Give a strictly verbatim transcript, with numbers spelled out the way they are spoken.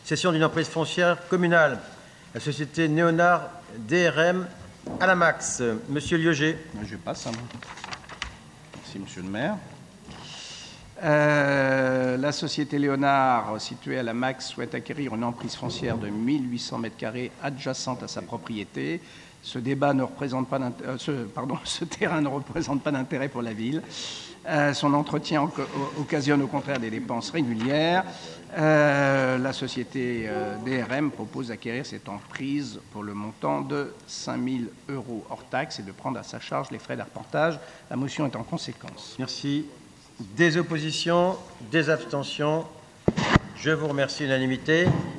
cession d'une emprise foncière communale, la société Léonard D R M à la Max. Monsieur Lieuget. Je passe. Hein. Merci, Monsieur le maire. Euh, la société Léonard, située à la Max, souhaite acquérir une emprise foncière de mille huit cents mètres carrés adjacente à sa propriété. Ce débat ne représente pas euh, ce, pardon, ce terrain ne représente pas d'intérêt pour la ville. Euh, son entretien o- occasionne au contraire des dépenses régulières. Euh, la société euh, D R M propose d'acquérir cette emprise pour le montant de cinq mille euros hors taxes et de prendre à sa charge les frais d'arpentage. La motion est en conséquence. Merci. Des oppositions, des abstentions. Je vous remercie, unanimité.